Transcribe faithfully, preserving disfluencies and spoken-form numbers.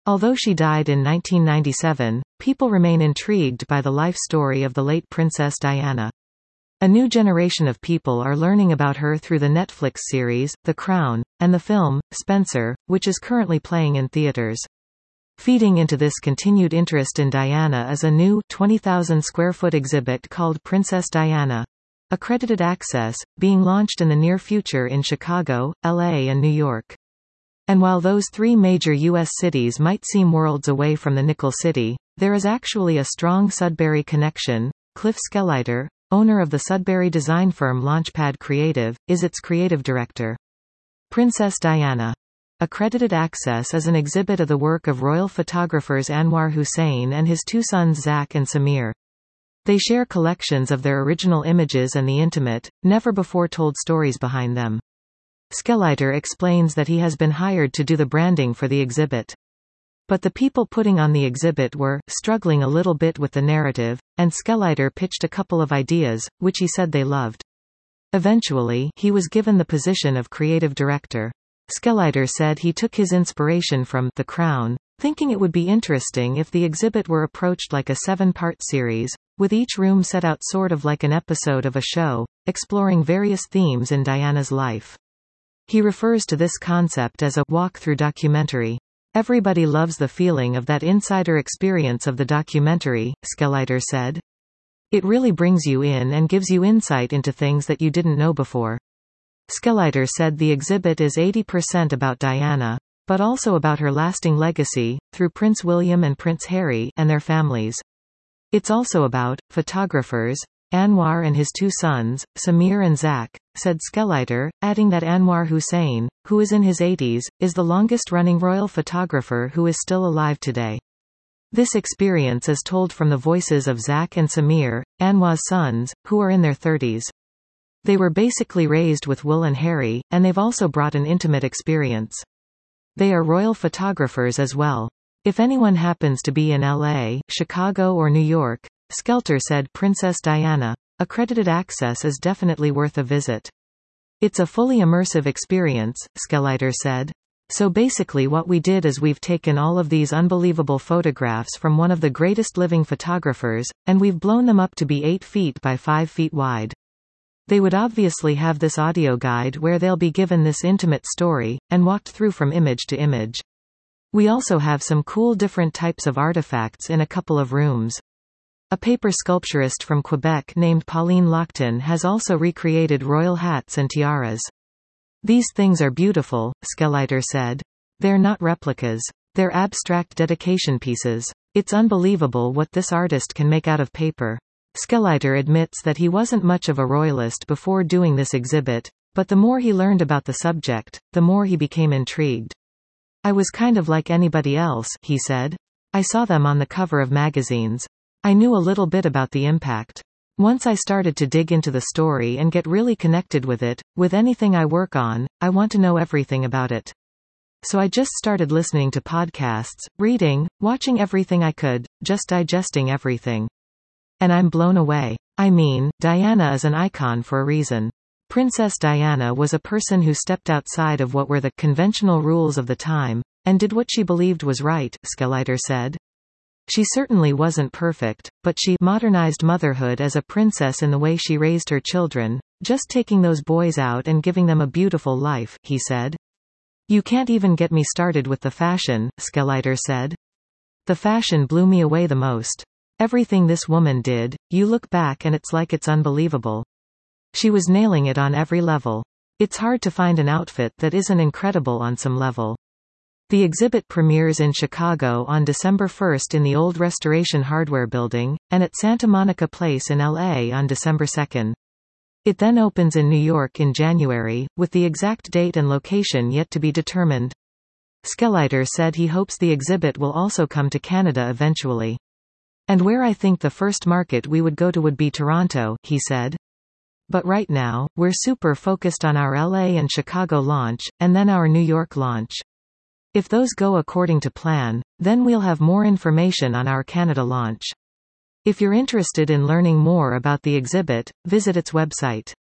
Although she died in nineteen ninety-seven, people remain intrigued by the life story of the late Princess Diana. A new generation of people are learning about her through the Netflix series, The Crown, and the film, Spencer, which is currently playing in theaters. Feeding into this continued interest in Diana is a new twenty thousand square foot exhibit called Princess Diana. Accredited access, being launched in the near future in Chicago, L A and New York. And while those three major U S cities might seem worlds away from the Nickel City, there is actually a strong Sudbury connection. Cliff Skelliter, owner of the Sudbury design firm Launchpad Creative, is its creative director. Princess Diana. Accredited access is an exhibit of the work of royal photographers Anwar Hussein and his two sons Zach and Samir. They share collections of their original images and the intimate, never-before-told stories behind them. Skelliter explains that he has been hired to do the branding for the exhibit. But the people putting on the exhibit were struggling a little bit with the narrative, and Skelliter pitched a couple of ideas, which he said they loved. Eventually, he was given the position of creative director. Skelliter said he took his inspiration from The Crown, thinking it would be interesting if the exhibit were approached like a seven-part series, with each room set out sort of like an episode of a show, exploring various themes in Diana's life. He refers to this concept as a walk-through documentary. Everybody loves the feeling of that insider experience of the documentary, Skelliter said. It really brings you in and gives you insight into things that you didn't know before. Skelliter said the exhibit is eighty percent about Diana, but also about her lasting legacy, through Prince William and Prince Harry, and their families. It's also about photographers, Anwar and his two sons, Samir and Zach, said Skelliter, adding that Anwar Hussein, who is in his eighties, is the longest-running royal photographer who is still alive today. This experience is told from the voices of Zach and Samir, Anwar's sons, who are in their thirties. They were basically raised with Will and Harry, and they've also brought an intimate experience. They are royal photographers as well. If anyone happens to be in L A, Chicago or New York, Skelliter said Princess Diana. Accredited access is definitely worth a visit. It's a fully immersive experience, Skelliter said. So basically what we did is we've taken all of these unbelievable photographs from one of the greatest living photographers, and we've blown them up to be eight feet by five feet wide. They would obviously have this audio guide where they'll be given this intimate story, and walked through from image to image. We also have some cool different types of artifacts in a couple of rooms. A paper sculpturist from Quebec named Pauline Lockton has also recreated royal hats and tiaras. These things are beautiful, Skelliter said. They're not replicas. They're abstract dedication pieces. It's unbelievable what this artist can make out of paper. Skelliter admits that he wasn't much of a royalist before doing this exhibit, but the more he learned about the subject, the more he became intrigued. I was kind of like anybody else, he said. I saw them on the cover of magazines. I knew a little bit about the impact. Once I started to dig into the story and get really connected with it, with anything I work on, I want to know everything about it. So I just started listening to podcasts, reading, watching everything I could, just digesting everything. And I'm blown away. I mean, Diana is an icon for a reason. Princess Diana was a person who stepped outside of what were the conventional rules of the time, and did what she believed was right, Skelliter said. She certainly wasn't perfect, but she modernized motherhood as a princess in the way she raised her children, just taking those boys out and giving them a beautiful life, he said. You can't even get me started with the fashion, Skelliter said. The fashion blew me away the most. Everything this woman did, you look back and it's like it's unbelievable. She was nailing it on every level. It's hard to find an outfit that isn't incredible on some level. The exhibit premieres in Chicago on December first in the old Restoration Hardware Building, and at Santa Monica Place in L A on December second. It then opens in New York in January, with the exact date and location yet to be determined. Skelliter said he hopes the exhibit will also come to Canada eventually. And where I think the first market we would go to would be Toronto, he said. But right now, we're super focused on our L A and Chicago launch, and then our New York launch. If those go according to plan, then we'll have more information on our Canada launch. If you're interested in learning more about the exhibit, visit its website.